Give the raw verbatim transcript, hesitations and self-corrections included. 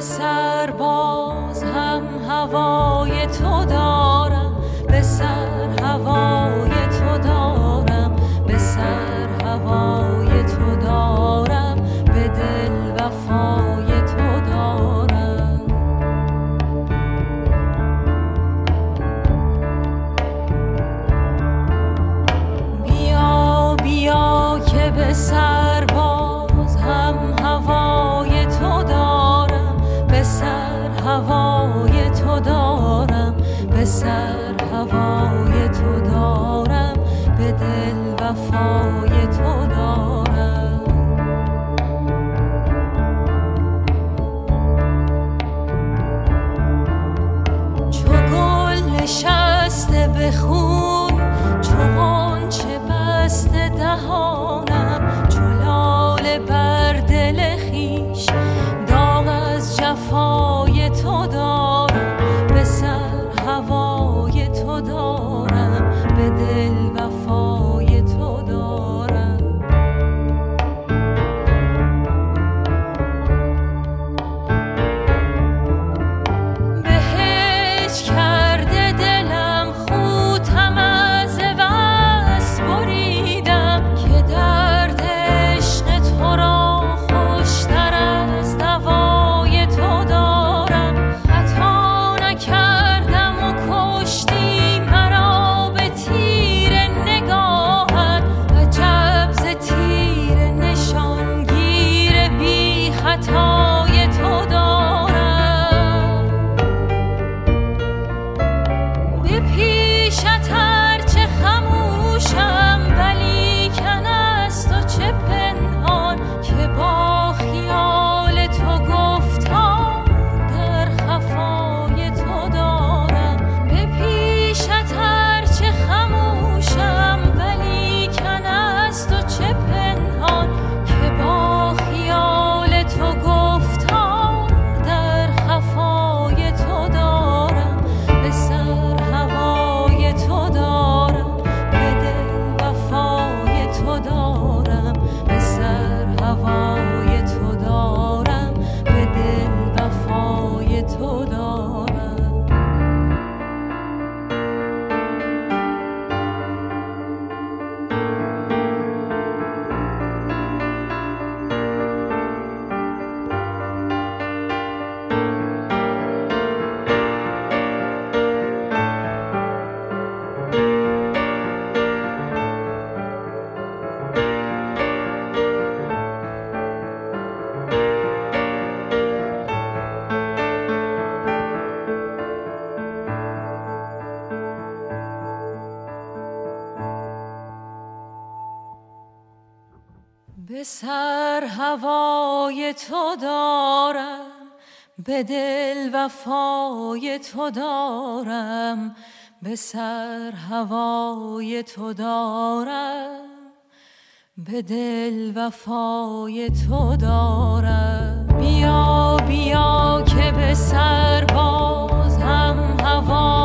سر باز هم هوای تو دارم، به سر هوای تو دارم، به سر هوای تو دارم، به دل وفای تو دارم. بیا بیا که به سر باز هم هوای تو دارم، به سر هوای تو دارم، به سر هوای تو دارم، به دل وفای تو دارم. چو گل نشسته به خون، چو غنچه بسته دهانم، چو لاله بر دل خویش داغ از جفای تو دارم، به سر هوای تو دارم، به دل وفای تو دارم. به هج کرده دلم خوتم از وصل بریدم، که درد عشق تو را خوشتر از دوای تو دارم. خطا نکردم و کشتی مرا به تیر نگاهت، عجب ز تیر نشانگیر بی خطای تو دارم. به پیشت هرچه خموشم ولیکن از تو چه پنهان، که با خیال تو گفتار در خفای تو دارم. به پیشت هرچه خموشم ولیکن از تو چه پنهان، که با خیال تو گفتار در خفای تو دارم. به سر هوای تو دارم، به دل وفای تو دارم، به سر هوای تو دارم، به دل وفای تو دارم. به سر هوای تو دارم، به دل وفای تو دارم، به سر هوای تو دارم، به دل وفای تو دارم. بیا بیا که به سر باز هم هوای